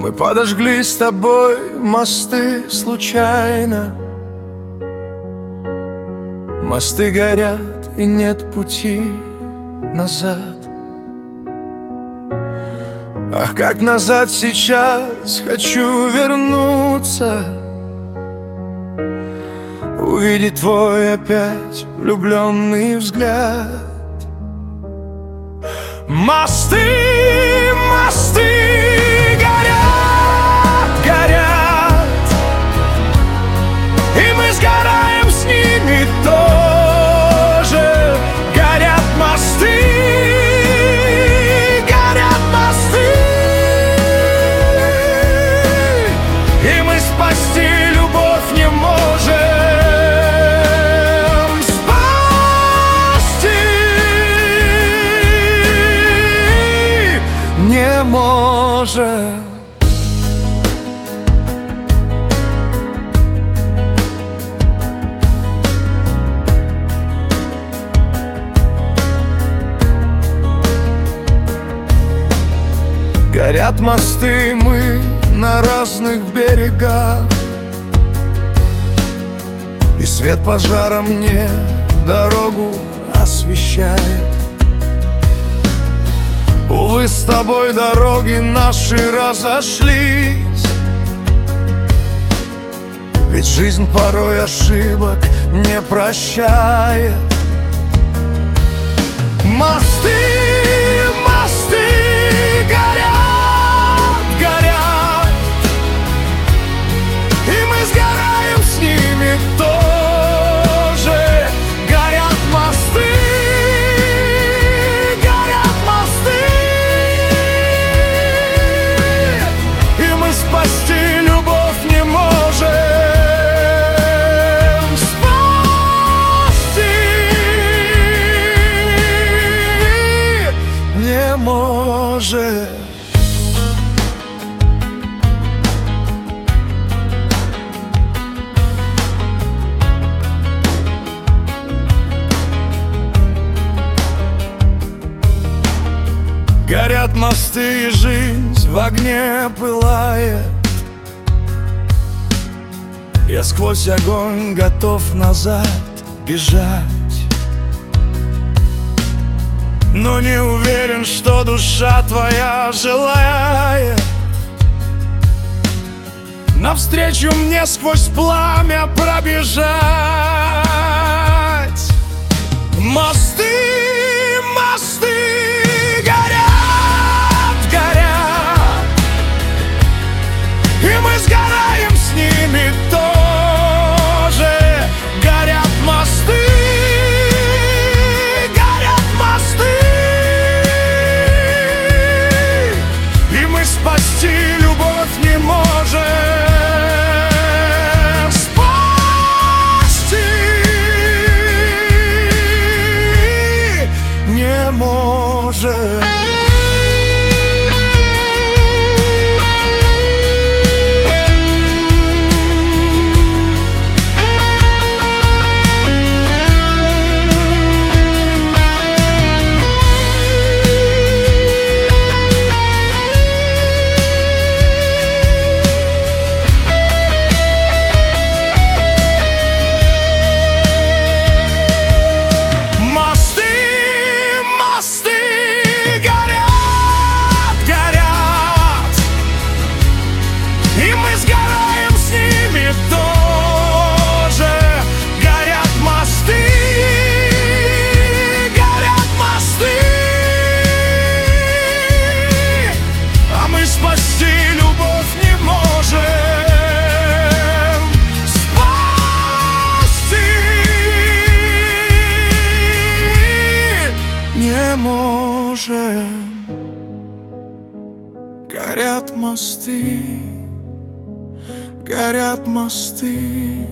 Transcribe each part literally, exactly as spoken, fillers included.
Мы подожгли с тобой мосты случайно. Мосты горят, и нет пути назад. Ах, как назад сейчас хочу вернуться, увидеть твой опять влюбленный взгляд. Мосты, мосты горят, горят, и мы сгораем с ними тоже. Горят мосты, горят мосты, и мы спасти любовь не можем. Не может. Горят мосты, мы на разных берегах, и свет пожара мне дорогу освещает. Увы, с тобой дороги наши разошлись, ведь жизнь порой ошибок не прощает. Мосты, мосты горят, горят, и мы сгораем с ними тоже. Горят мосты, спасти любовь не можем. Спасти не можем. Горят мосты, и жизнь в огне пылает. Я сквозь огонь готов назад бежать, но не уверен, что душа твоя желает навстречу мне сквозь пламя пробежать. Мосты, мосты горят, горят, и мы сгораем с ними тоже. Горят мосты, горят мосты, и мы спасти любовь не можем. Спасти не можем. Горят мосты, горят мосты,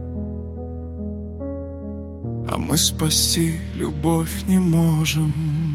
а мы спасти любовь не можем.